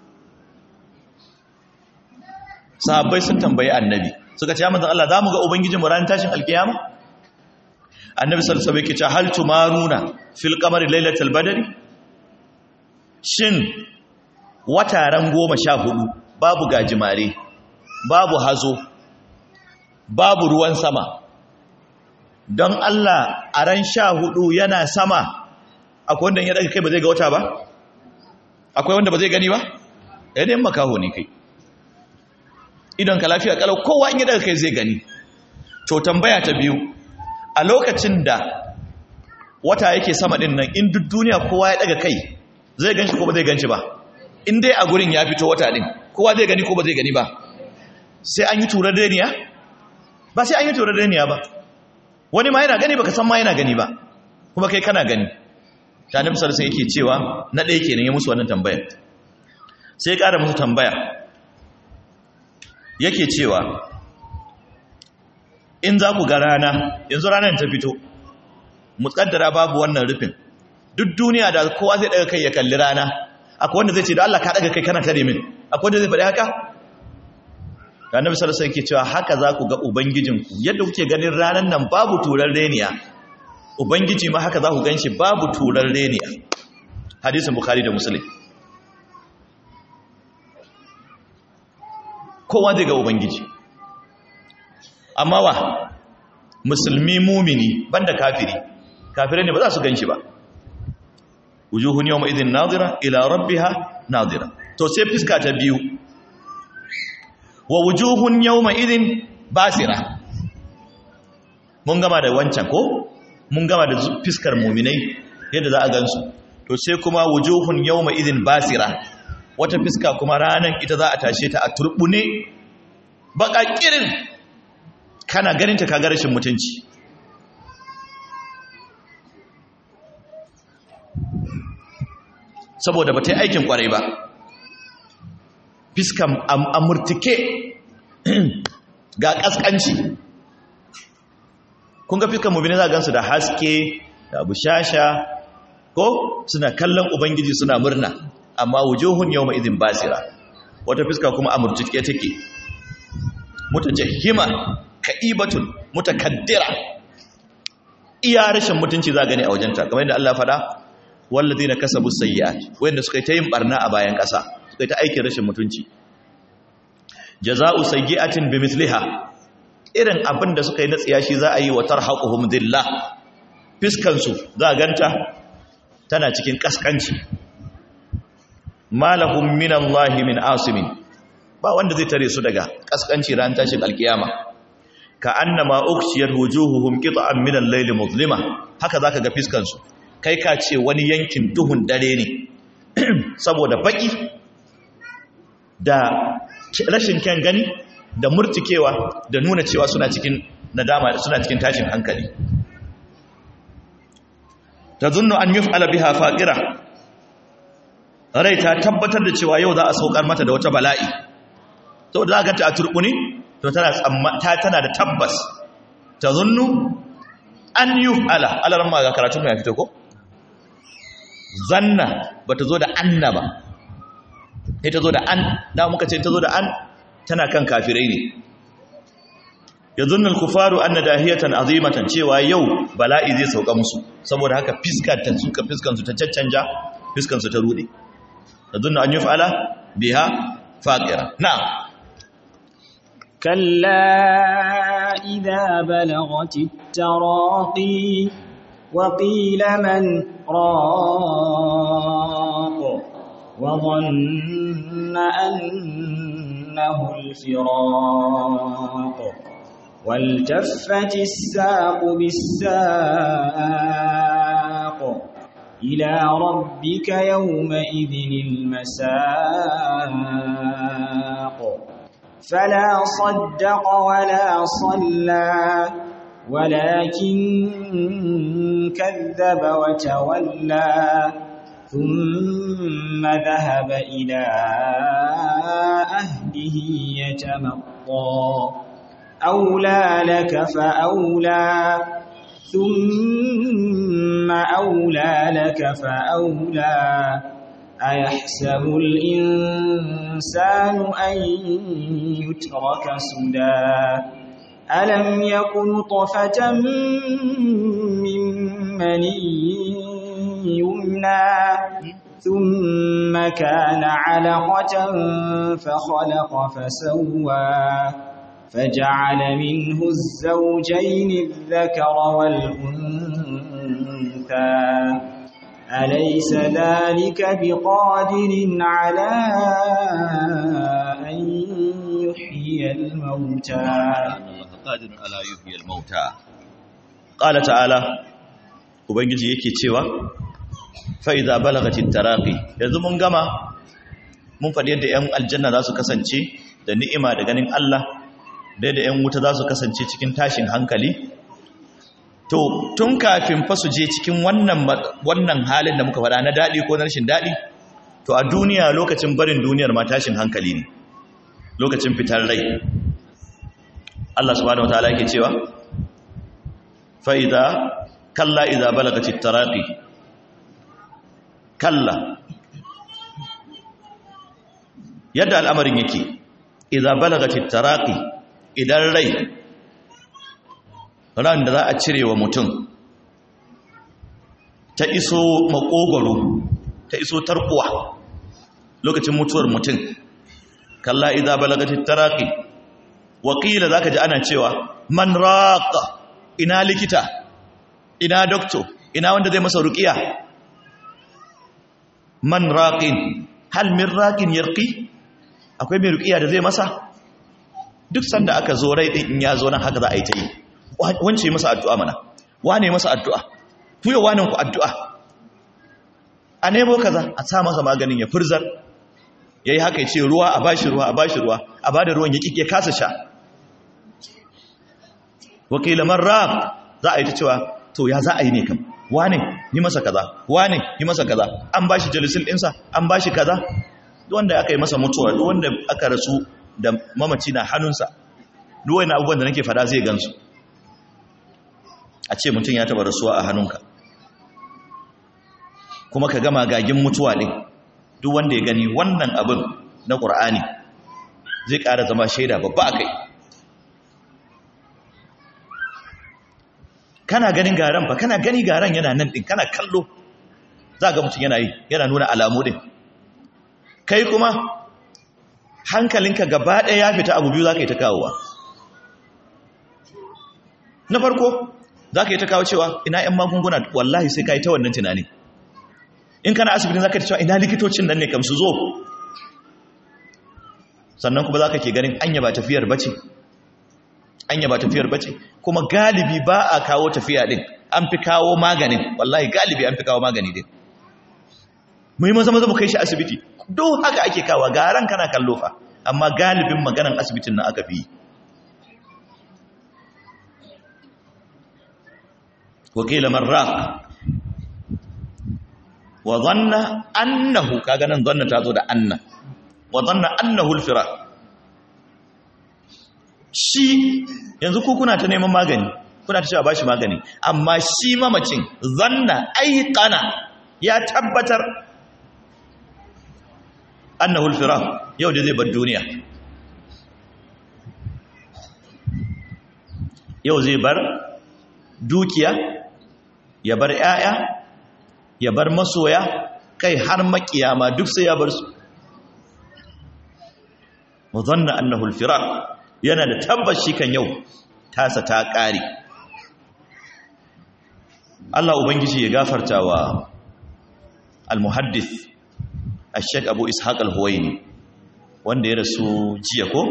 sahabbai sun tambayi annabi, suka ce ya manzon Allah, za mu ga ubangijin mu ranar tashin alkiyama? Annabi sallallahu alaihi wasallam yake cewa hal tumaruna fil qamari lailatul badri, shin wataren 14 babu gajimare, babu hazo, babu ruwan sama, don Allah a ran 14 yana sama, akwai wanda ya daga kai ba zai ga wata ba? Akwai wanda ba zai gani ba? yanayin makaho ne kai, idan ka lafiya kalau, kowa in ya daga kai zai gani. To tambaya ta biyu, a lokacin da wata yake sama din nan, in duk duniya kowa ya daga kai, zai ganshi ko ba zai ganshi ba? In dai a gurin ya fito wata din, kowa zai gani ko ba zai gani ba? Sai an yi turar daniya? Ba sai an yi turar daniya ba. Wani ma yana gani baka san ma yana gani ba, kuma kai kana gani. Ta Annabi sallallahu alaihi wasallam yake cewa na ɗaya kenan ya musu wannan tambaya. Sai ya ƙara musu tambaya, yake cewa in za ku ga rana, yanzu ranar ta fito, mu kaddara babu wannan rufin, duk duniya da kowa zai daga kai ya kalli rana, akwai wanda zai ce da Allah ka daga kai kana tare min? Akwai wanda zai faɗi haka? Da Annabi sallallahu alaihi wasallam yake cewa haka za ku ga ubangijinku, yadda kuke ganin ranar nan babu turar reniya, ubangiji ma haka za ku ganshi babu turar reniya. Hadisin Bukhari da Muslim. Kowa zai ga ubangiji, amma wa musulmi mumini banda kafiri, kafirai ne ba za su ganshi ba. Wujuhun yawma idhin nadira ila rabbiha nadira. To sai fiska ta biyu, wa wujuhun yawma idhin basira. Mun gama da wancan ko? Mun gama da fiskar muminai yadda za a gansu. To sai kuma wujuhun yawma idhin basira, wata fiska kuma ranan ita za a tashe ta a turbune, baka kirin, kana ganin ta kaga rashin mutunci. Saboda ba ta yi aikin kwarai ba, fiskan amurtike ga kaskanci. Kun ga fiskan mubini za a gansu da haske da bushasha ko suna kallon ubangiji suna murna, amma wujuhun yawma idhin basira, wata fiska kuma amurtike take, mutajahhima ka'ibatun mutakaddira, iya rashin mutunci za gani a wajenta, kamar yadda Allah faɗa walladina kasabu sayyi'at, wanda suka yi ta yin barna a bayan ƙasa, suka yi ta aikin rashin mutunci. Jaza'u sayyi'atin bimithliha, irin abin da suka yi na tsiyashi za a yi wa tarhaquhum dhillah, fiskan su za a ganta tana cikin kaskanci. Malahum minallahi min asimin, ba wanda zai tare su daga kaskanci ran tashin alkiyama. Ka annama ukshiyat wujuhuhum qit'an min al-layli muzlima, haka zaka ga fiskan su kai ka ce wani yankin duhun dare ne, saboda baki da rashin kyan gani da murtikewa da nuna cewa suna cikin nadama, suna cikin tashin hankali. Tazunnu an yuf'ala biha faqira, rai ta tabbatar da cewa yau za a saukar mata da wata bala'i, saboda za ka ta a turbuni to tana da tabbas tazunnu an yuf'ala alaran ma ga karatu mai fito ko zanna bata zo da anna ba ita zo da an da muka ce ta zo da an tana kan kafirai ne yazunnu al-kufaru anna dahiyatan azimatan cewa yau bala'i zai sauka musu saboda haka fiskan su ta caccanja fiskan su ta rude yazunnu an yuf'ala biha faqira na'am كلا إذا بلغت التراقي وقيل من راق وظن أنه الفراق والتفت الساق بالساق إلى ربك يومئذ المساق فلا صدق ولا صلى ولكن كذب وتولى ثم ذهب إلى أهله يتمطى أولى لك فأولى ثم أولى لك فأولى أيحسب الإنسان أن يترك سدى ألم يكن طفة من مني يمنى ثم كان علقة فخلق فسوى فجعل منه الزوجين الذكر والأنثى أليس ذلك بقادر على أن يحيي الموتى قادر على يحيي الموتى قال تعالى ubangiji yake cewa fa idza balagatit taraqi yanzu mun gama mun faɗi yadda ƴan aljanna za su kasance da ni'ima da ganin Allah da yadda ƴan wuta za su kasance cikin tashin hankali to tun kafin fa su je cikin wannan halin da muka faɗa na daɗi ko na rashin daɗi to a duniya lokacin barin duniyar ma tashin hankali ne lokacin fitar rai Allah subhanahu wataala yake cewa fa idza kalla idza balagatit taraqi kalla yadda al'amarin yake idza balagatit taraqi idan rai ran da za a cire wa mutum ta iso makogoro ta iso tarkuwa lokacin mutuwar mutum kalla idza balagatit taraqi wakila zaka ji ana cewa man raqa ina likita ina doctor ina wanda zai masa ruqiya man raqin hal min raqin yarqi akwai mai ruqiya da zai masa duk sanda aka zo rai din in ya zo nan haka za a yi ta yi wance masa addu'a mana wane masa addu'a kuyo wanen ku addu'a a nemo kaza a sa masa maganin ya furzar yayi haka ya ce ruwa a bashi ruwa a bashi ruwa a bada ruwan ya kike kasa sha wakila marraq za a yi ta cewa to ya za a yi ne kam wane yi masa kaza wane yi masa kaza an bashi jalisil ɗinsa an bashi kaza duk wanda aka yi masa mutuwa duk wanda aka rasu da mamaci na hannunsa duk wani abubuwan da nake fada zai gansu a ce mutum ya taba rasuwa a hannunka kuma ka gama gagin mutuwa ɗin duk wanda ya gani wannan abin na ƙur'ani zai ƙara zama shaida babba a kai kana ganin garan fa kana gani garan yana nan ɗin kana kallo za ga mutum yana yi yana nuna alamu ɗin kai kuma hankalinka gaba ɗaya ya fita abu biyu za ka yi ta kawowa na farko za ka yi ta kawo cewa ina 'yan magunguna wallahi sai ka yi ta wannan tunani in kana asibitin za ka yi ta cewa ina likitocin nan ne kam su zo sannan kuma za ka ke ganin anya ba tafiyar bace kuma galibi ba a kawo tafiya din an fi kawo maganin wallahi galibi an fi kawo magani din mu yi maza mu kai shi asibiti duk haka ake kawo garan kana kallo fa amma galibin maganan asibitin nan aka fi wakila marraq wa dhanna annahu kaga nan dhanna ta zo da anna wa dhanna annahu al-firaq shi yanzu ku kuna ta neman magani, kuna ta cewa bashi magani, amma shi mamacin zanna aiqana ya tabbatar annahu al-firaq, yau da zai bar duniya, yau zai bar dukiya, ya bar 'ya'ya, ya bar masoya, kai har makiyama duk sai ya bar su. wa zanna annahu al-firaq, yana da tabbaci kan yau tasa ta ƙare. Allah ubangiji ya gafarta wa al-muhaddith al-sheikh Abu Ishaq al-Huwaini wanda ya rasu jiya ko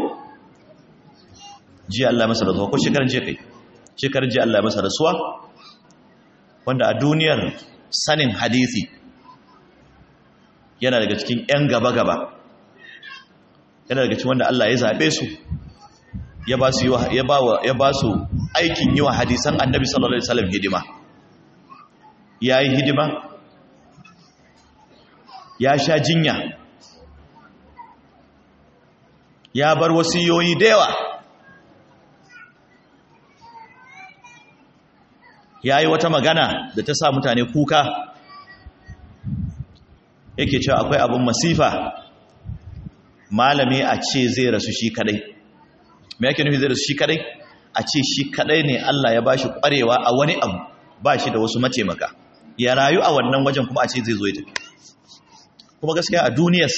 jiya, Allah masa rasuwa ko shekaran jiya kai, shekaran jiya Allah masa rasuwa, wanda a duniyar sanin hadisi yana daga cikin 'yan gaba-gaba, yana daga cikin wanda Allah ya zaɓe su ya ba su aikin yi wa hadisan annabi sallallahu alaihi wasallam hidima. Ya yi hidima, ya sha jinya, ya bar wasiyoyi da yawa, ya yi wata magana da ta sa mutane kuka, yake cewa akwai abin masifa malami a ce zai rasu shi kadai. Me yake nufi zai rasu shi kadai? A ce shi kadai ne Allah ya bashi kwarewa a wani abu, ba shi da wasu mataimaka, ya rayu a wannan wajen kuma a ce zai zo ya tafi. Kuma gaskiya a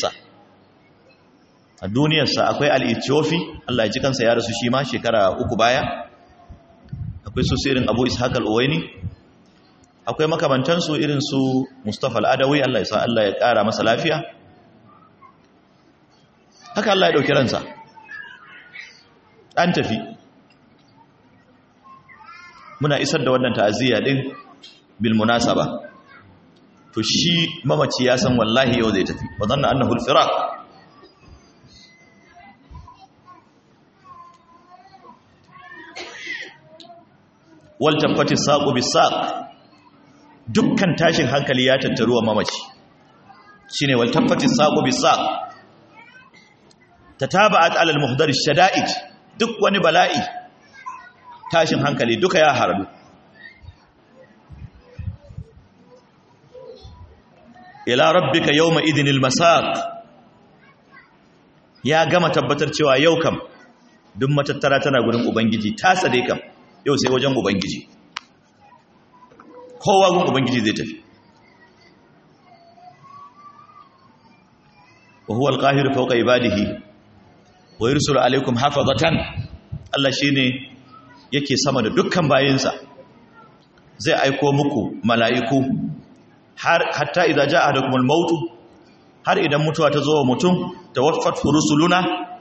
duniyarsa akwai al-Ethiopi, Allah ya ji kansa ya rasu shi ma shekara 3 baya. Akwai su irin Abu Ishaq al-Uwaini, akwai makamantansu irin su Mustafa al-Adawi, Allah ya sa Allah ya ƙara masa lafiya. Haka Allah ya ɗauki ransa, an tafi. Muna isar da wannan ta'aziyya din bil munasaba. To shi mamaci ya san wallahi yau zai tafi, wa zanna annahu al-firaq. Wal tafati saqu bis-saq, dukkan tashin hankali ya tattaruwa mamaci, shine wal tafati saqu bis-saq. Tataba'at 'ala al-muhdar ash-shada'id, duk wani bala'i, tashin hankali duka ya haradu. Ila rabbika yawma idhinil masaq, ya gama tabbatar cewa yau kam duk matattara tana gurin ubangiji, ta sade kam yau sai wajen ubangiji, kowa gun ubangiji zai tafi. wa huwa al-qahiru fawqa ibadihi wa yursilu alaykum hafazatan, Allah shine yake sama da dukkan bayinsa, zai aiko muku mala'iku hatta idza jaa ahadakumul maut, har idan mutuwa ta zo wa mutum, tawaffat rusuluna,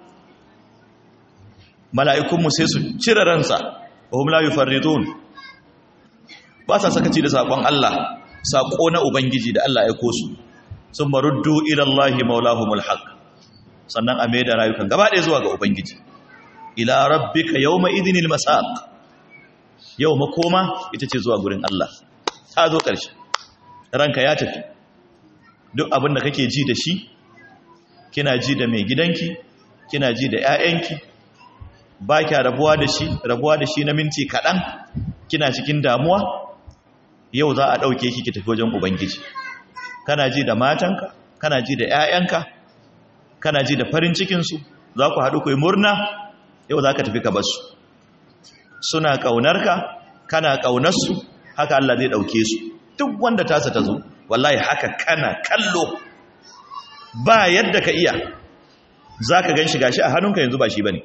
mala'ikunmu sai su cire ransa, wa hum la yufarridun, ba sa sakaci da sakon Allah, sako na ubangiji da Allah ya aiko su. Sun maruddu ila Allah maulahumul haq, sannan a maida rayukan gaba ɗaya zuwa ga ubangiji. Ila rabbika yawma idhinil masaq, yau makoma ita ce zuwa gurin Allah, ta zo ƙarshe, ranka ya tafi. Duk abin da kake ji da shi, kina ji da mai gidanki, kina ji da 'ya'yanki, ba kya rabuwa da shi na minti kaɗan, kina cikin damuwa, yau za a ɗauke ki tafi wajen ubangiji. Kana ji da matanka, kana ji da 'ya'yanka, kana ji da farin cikinsu, za ku haɗu ku yi murna, yau za ka tafi ka basu. Suna ƙaunarka, kana ƙaunarsu, haka Allah zai ɗauke su. Duk wanda tasa ta zo, wallahi haka kana kallo, ba yadda ka iya, za ka gan shi gashi a hannunka yanzu ba shi ba ne.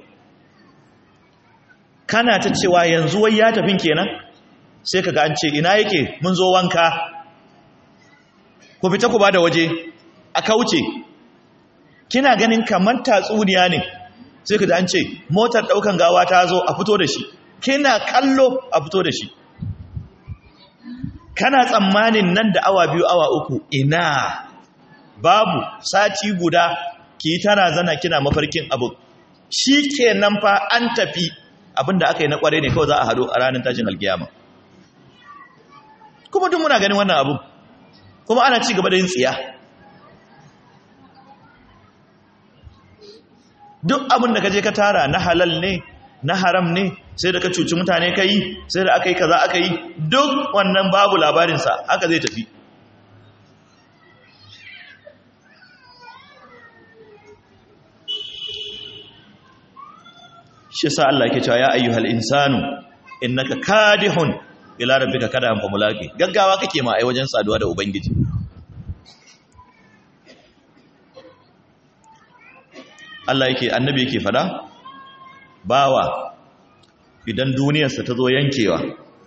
Kana ta cewa yanzu wai ya tafin kenan, sai ka ga an ce ina yake, mun zo wanka, ku fita ku ba da waje, a kauce. Kina ganin kamar tatsuniya ne, sai ka ga an ce motar ɗaukan gawa ta zo, a fito da shi. Kina kallo, a fito da shi. Kana tsammanin nan da awa 2 awa 3, ina babu, sati guda ki tana zana kina mafarkin abu, shi kenan fa an tafi. Abinda aka yi na kware ne kawai za a hado a ranar tashin alkiyama. Kuma duk muna ganin wannan abu, kuma ana ci gaba da yin tsiya. Duk abin da ka je ka tara na halal ne, na haram ne, sai da ka cuci mutane ka yi, sai da aka yi kaza aka yi, duk wannan babu labarinsa, haka zai tafi. Shi sa Allah ke cewa ya ayyuhal insanu innaka kadihun ila rabbika kada an famulaki, gaggawa kake ma ai wajen saduwa da ubangiji. Allah yake, annabi yake fada, bawa idan duniyarsa ta zo yankewa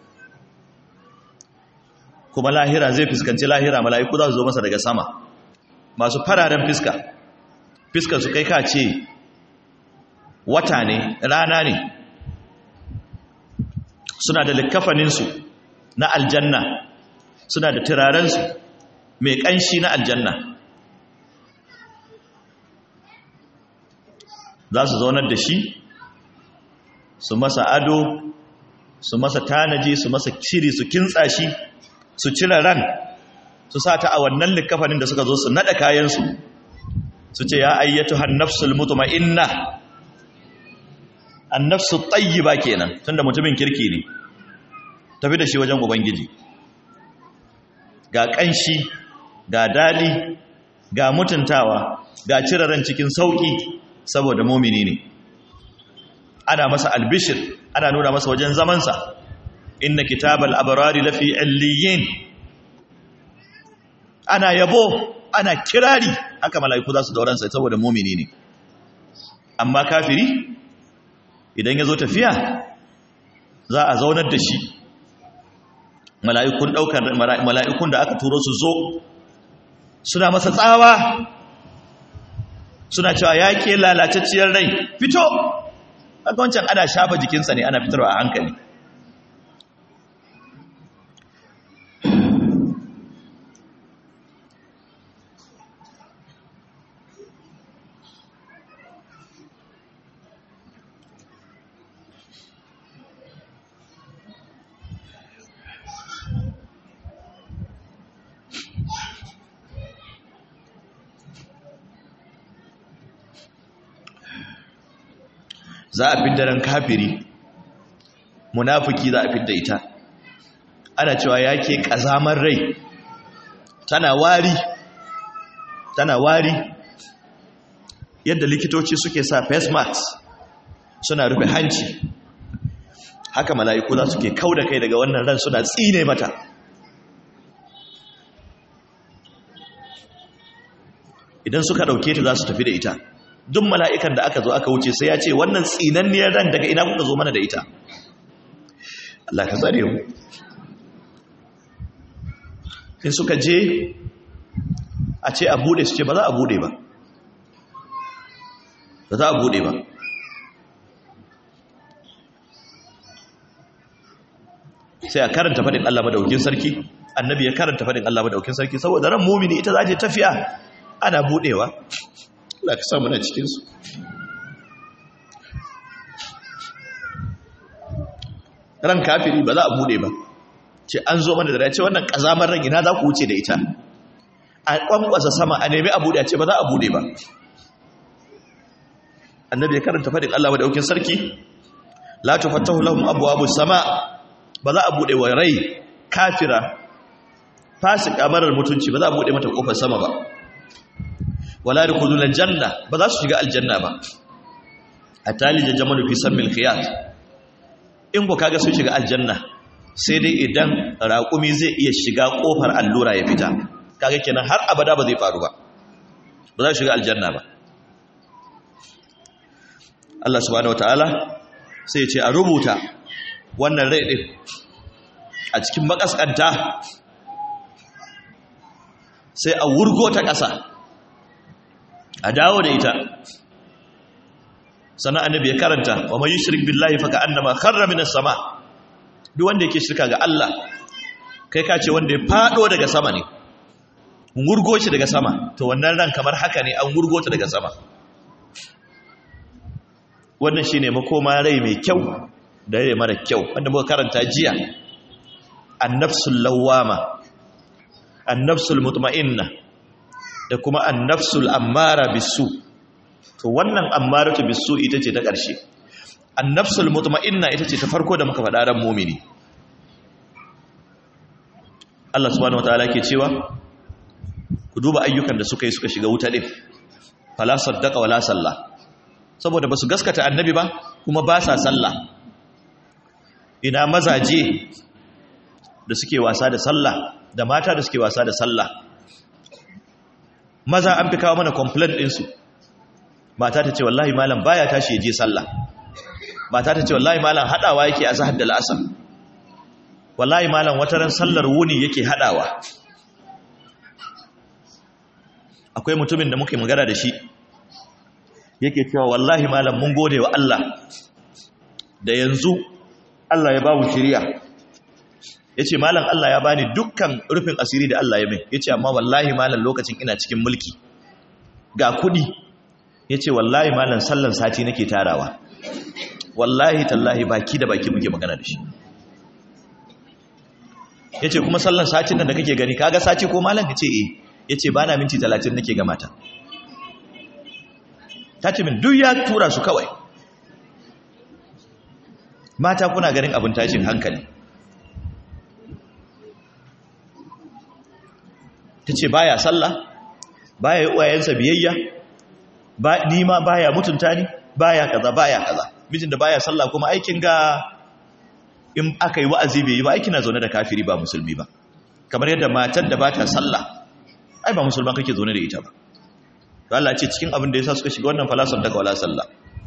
kuma lahira zai fuskanci lahira, mala'iku za su zo masa daga sama, masu fararen fiskar su kai ka ce wata ne, rana ne, suna da likkafaninsu na aljanna, suna da turarensu mai ƙanshi na aljanna. Za su zaunar da shi, su masa ado, su masa tanaji, su masa shiri, su kintsa shi, su cire ran, su sa ta a wannan likkafanin da suka zo, su naɗa kayansu, su ce ya ayyatu hannafsul mutma'inna, annafsu tayyiba kenan, tunda mutumin kirki ne, tafi da shi wajen ubangiji. Ga ƙanshi, ga dali, ga mutuntawa, ga cire ran cikin sauƙi, saboda mumini ne. Ana masa albishir, ana nuna masa wajen zamansa, inna kitabal abrari lafi illiyin, ana yabo, ana kirari, haka mala'iku za su dauransa saboda mumini ne. Amma kafiri idan ya zo tafiya, za a zaunar da shi, mala'ikun da aka turo su zo suna masa tsawa, suna cewa ya ke lalacacciyar rai, fito. Aka wancan ana shafa jikinsa ne, ana fitarwa a hankali. Za a fidda ran kafiri, munafiki za a fidda ita, ana cewa yake kazamar rai, tana wari, yadda likitoci suke sa face mask suna rufe hanci, haka mala'iku za suke kauda kai daga wannan ran, suna tsine mata. Idan suka dauke ta za su tafi da ita, duk mala'ikan da aka zo aka wuce sai ya ce wannan tsinanniyar ran daga ina kuka zo mana da ita. Allah ka tsare mu. Sai suka je a ce a bude, su ce ba za a bude ba, ba za a bude ba. Sai a karanta faɗin Allah madaukin sarki, annabi ya karanta faɗin Allah madaukin sarki, saboda ran mumini ita za ta tafiya ana budewa. Allah ka samu na cikinsu. Ran kafiri ba za a bude ba, ce an zo mana da ce wannan kazamar ran ina za ku wuce da ita, a kwankwasa sama a nemi a bude, a ce ba za a bude ba. Annabi ya karanta faɗin Allah madaukin sarki, la tufattahu lahum abwabus sama, ba za a bude wa rai kafira fasika marar mutunci, ba za a bude mata kofar sama ba. Wala yadkhuluna aljanna, ba za su shiga aljanna ba. Atali jamalu fi sammil khiyat, in ko kaga sun shiga aljanna sai dai idan raƙumi zai iya shiga kofar allura ya fita, kaga kenan har abada ba zai faru ba, ba za su shiga aljanna ba. Allah subhanahu wataala sai ya ce a rubuta wannan rai din a cikin makaskanta, sai a wurgo ta ƙasa, a dawo da ita. Sannan annabi ya karanta wa may yushrik billahi fa ka'annama kharra minas sama, duk wanda yake shirka ga Allah kai ka ce wanda ya fado daga sama ne, wurgo shi daga sama, to wannan ran kamar haka ne, an wurgo ta daga sama. Wannan shine makoma rai mai kyau da rai mara kyau, wanda muka karanta jiya. An-nafsul lawwama, an-nafsul mutma'inna, da kuma an-nafsul ammara bisu. To wannan ammaratu bisu ita ce ta ƙarshe. annafsul mutma'inna ita ce ta farko da muka faɗa ran mumini. Allah subhanahu wataala ke cewa ku duba ayyukan da suka yi suka shiga wuta din, fala saddaqa wala salla, saboda basu gaskata annabi ba kuma ba sa sallah. Ina mazaje da suke wasa da sallah da mata da suke wasa da sallah. Maza an fi kawo mana complaint ɗinsu, mata ta ce wallahi malam baya tashi ya je sallah, mata ta ce wallahi malam haɗawa yake a zahar da la'asar, wallahi malam wataran sallar wuni yake haɗawa. Akwai mutumin da muke magana da shi yake cewa wallahi malam mun gode wa Allah da yanzu Allah ya ba mu shiriya. Yace malam Allah ya bani dukkan rufin asiri da Allah ya min. Yace amma wallahi malam lokacin ina cikin mulki ga kudi, yace wallahi malam sallan sati nake tarawa, wallahi tallahi baki da baki muke magana da shi. Yace kuma sallan satin nan da kake gani kaga sati ko malam? Yace eh. Yace bana minti 30 nake ga mata. Tace min duk ya tura su kawai. Mata kuna ganin abin tashin hankali. Tace baya sallah, baya uwayensa biyayya, ni ma baya mutunta ni, baya kaza baya kaza. Mijin da baya sallah kuma aikin ga in aka yi wa'azi bai yi ba, aikin na zaune da kafiri ba musulmi ba. Kamar yadda matar da bata sallah ai ba musulman kake zaune da ita ba. To Allah ce cikin abin da yasa suka shiga wannan falasan daga wala sallah,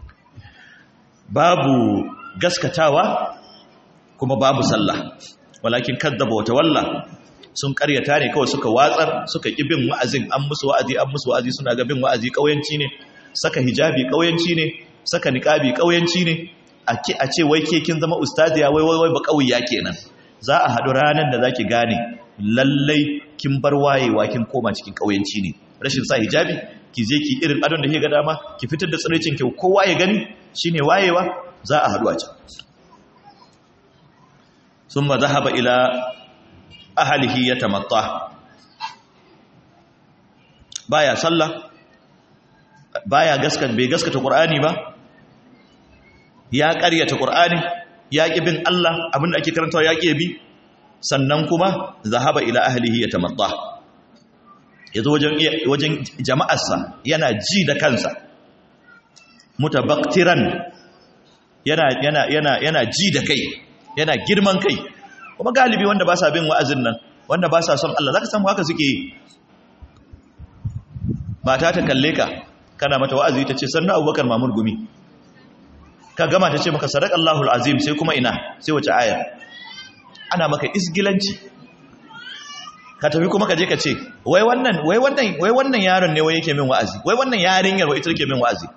babu gaskatawa kuma babu sallah, walakin kadzaba wa tawalla, sun karyata ne kawai suka watsar, suka ƙi bin wa'azin. An musu wa'azi suna ga bin wa'azi ƙauyanci ne, saka hijabi ƙauyanci ne, saka niqabi ƙauyanci ne. A ce wai ke kin zama ustaziya, wai ba ƙauya kenan. Za a haɗu ranar da zaki gane lallai kin bar wayewa, kin koma cikin ƙauyanci ne. Rashin sa hijabi, ki je ki irin adon da ke ga dama, ki fitar da tsiraicin ki kowa ya gani, shine wayewa. Za a haɗu a can. Summa dhahaba ila ahalihi ya tamatta, baya sallah, bai gaskata Qur'ani ba, ya ƙaryata Qur'ani, ya ƙi bin Allah, abinda ake karantawa ya ƙi bi. Sannan kuma zahaba ila ahlihi ya tamatta, yazo wajen jama'arsa yana ji da kansa, mutabaqtiran, yana ji da kai, yana girman kai. Kuma galibi wanda ba sa bin wa'azin nan, wanda ba sa son Allah, za ka samu haka suke yi. Mata ta kalle ka, kana mata wa'azi ta ce sannu Abubakar Mamur Gumi, ka gama ta ce maka sadaqallahul azim, sai kuma ina, sai wace aya? Ana maka isgilanci. Ka tafi kuma ka je ka ce wai wannan yaron ne wai yake min wa'azi, wai wannan yarinyar wai ita take min wa'azi.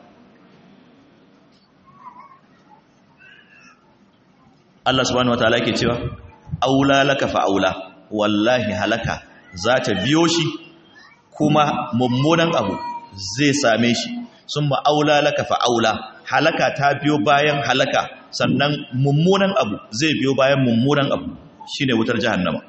Allah subhanahu wataala yake cewa aula laka fa aula, wallahi halaka za ta biyo shi, kuma mummunan abu zai same shi. Summa aula laka fa aula, halaka ta biyo bayan halaka, sannan mummunan abu zai biyo bayan mummunan abu, shine wutar jahannama.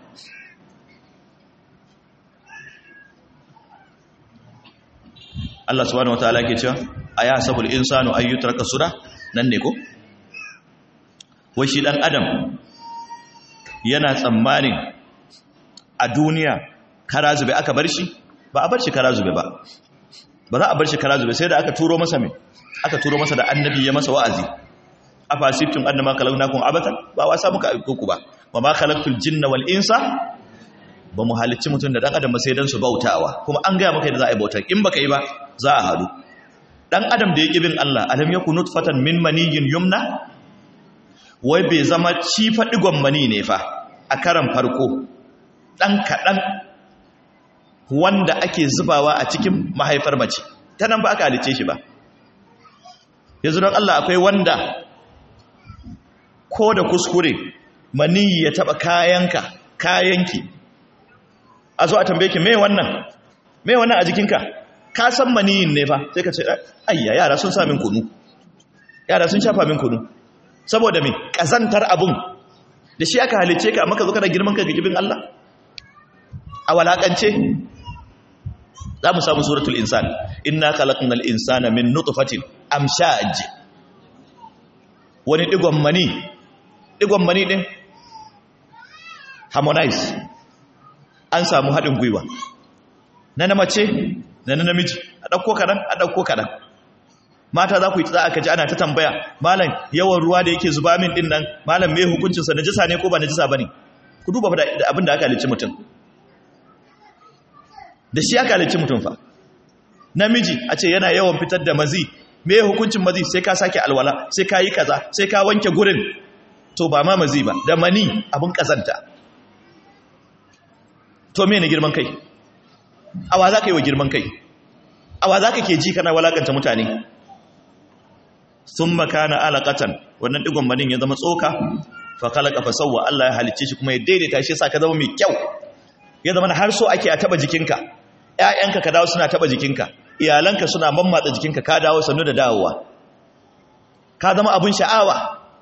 Allah subhanahu wataala yake cewa aya sabul insanu ayyutraka suda, nan ne ko wai shi dan adam yana tsammanin a duniya kara zube aka bar shi? Ba a bar shi kara zube ba za a bar shi kara zube, sai da aka turo masa da annabi ya masa wa'azi. Afasibtum annama khalaqnakum abatan, ba wasa muka aiko ku ba. Wa ma khalaqtul jinna wal insa, ba mu halicci mutum da dan adam ba sai dan su bautawa. Kuma an gaya maka yadda za a yi bautar, in baka yi ba za a hadu. Dan adam da yake bin Allah, alam yakun nutfatan min maniyyin yumna, wai bai zama ci faɗigon mani ne fa a karan farko, ɗan kaɗan wanda ake zubawa a cikin mahaifar mace, ta nan ba aka halice shi ba. Yanzu don Allah akwai wanda ko da kuskure maniyi ya taɓa kayanki, a zo a tambaye ki me wannan a jikinka, ka san maniyin ne fa, sai ka ce ayya yara sun sa min kunu, yara sun shafa min kunu. Saboda me kazantar abun da shi aka halice ka, amma ka zo kana girman kai ga gibin Allah a walakance. Za mu samu suratul insan, inna khalaqnal insana min nutfatin amshaj. wani digon mani din harmonize an samu haɗin gwiwa na mace na namiji a ɗauko kaɗan mata za ku yi za aka ji ana ta tambaya malam yawan ruwa da yake zuba min din nan malam me hukuncinsa najisa ne ko ba najisa ba ne ku duba da abin da aka halicci mutum da shi aka halicci mutum fa namiji a ce yana yawan fitar da mazi me hukuncin mazi sai ka sake alwala sai ka yi kaza sai ka wanke gurin to ba ma mazi ba da mani abin kazanta to me ne girman kai awa za ka yi wa girman kai awa za ka ke ji kana walakanta mutane sun makana alaƙatan wannan digon manin ya zama tsoka fa khalaqa fa sawwa Allah ya halicce shi kuma ya daidaita shi yasa ka zama mai kyau ya zama har so ake a taba jikinka ƴaƴanka ka dawo suna taba jikinka iyalanka suna mammatsa jikinka ka dawo sannu da dawowa ka zama abun sha'awa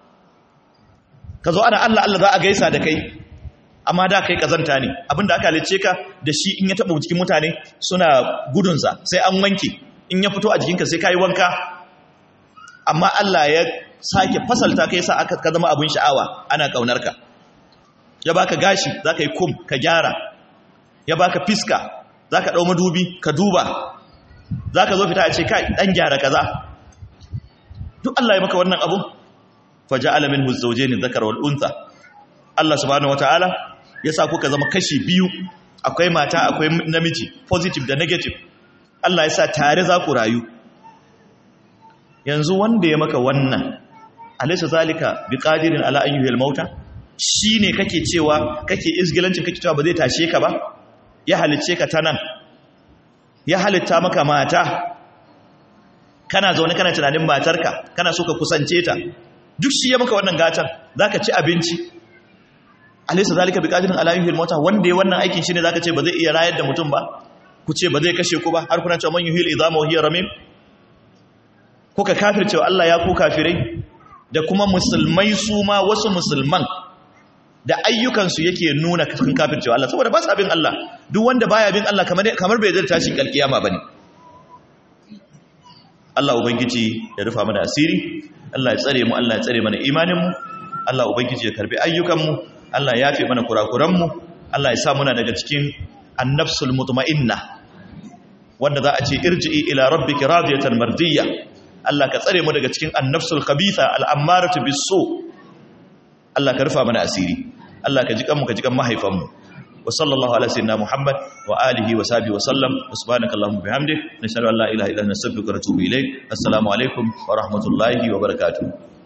ka zo ana Allah Allah za a gaisa da kai amma da kai kazanta ne abinda aka halicce ka da shi in ya taba jikin mutane suna gudunsa sai an wanke in ya fito a jikinka sai ka yi wanka amma Allah ya sake fasalta kai sa aka ka zama abun sha'awa ana kaunarka ya baka gashi zaka yi kum ka gyara ya baka fiska zaka dau madubi ka duba zaka zo fita a ce kai dan gyara kaza duk Allah ya maka wannan abu faja'ala minhu az-zawjayn adh-dhakara wal untha Allah subhanahu wataala ya sa kuka zama kashi biyu akwai mata akwai namiji positive da negative Allah ya sa tare za ku rayu yanzu wanda ya maka wannan alaysa zalika biqadirin ala an yuhyil mauta shine kake cewa kake isgilancin kake cewa ba zai tashe ka ba ya halicce ka ta nan ya halitta maka mata kana zaune kana tunanin matarka kana so ka kusance ta duk shi ya maka wannan gatan zaka ci abinci alaysa zalika biqadirin ala yuhyil mauta wanda ya wannan aikin shine zaka ce ba zai iya rayar da mutum ba ku ce ba zai kashe ku ba har kuna cewa man yuhyil idama wa hiya ramim kuka kafircewa Allah ya ku kafirai da kuma musulmai su ma wasu musulman da ayyukansu yake nuna kan kafircewa Allah saboda ba sa bin Allah duk wanda baya bin Allah kamar bai zarta tashin alkiyama bane Allah ubangiji ya rufa mana asiri Allah ya tsare mu Allah ya tsare mana imanin mu Allah ubangiji ya karbi ayyukan mu Allah ya yafe mana kurakuran mu Allah ya sa muna daga cikin annafsul mutma'inna wanda za a ce irji'i ila rabbika radiyatan mardiyya Allah ka tsare mu daga cikin annafsul khabitha al'ammaratu bis-su Allah ka rufa mana asiri Allah ka jikan mu ka jikan mahaifan mu wa sallallahu ala sayyidina Muhammad wa alihi wa sahbihi wa sallam subhanakallahumma bihamdik nashhadu an la ilaha illa anta nastaghfiruka wa natubu ilayk assalamu alaikum wa rahmatullahi wa barakatuh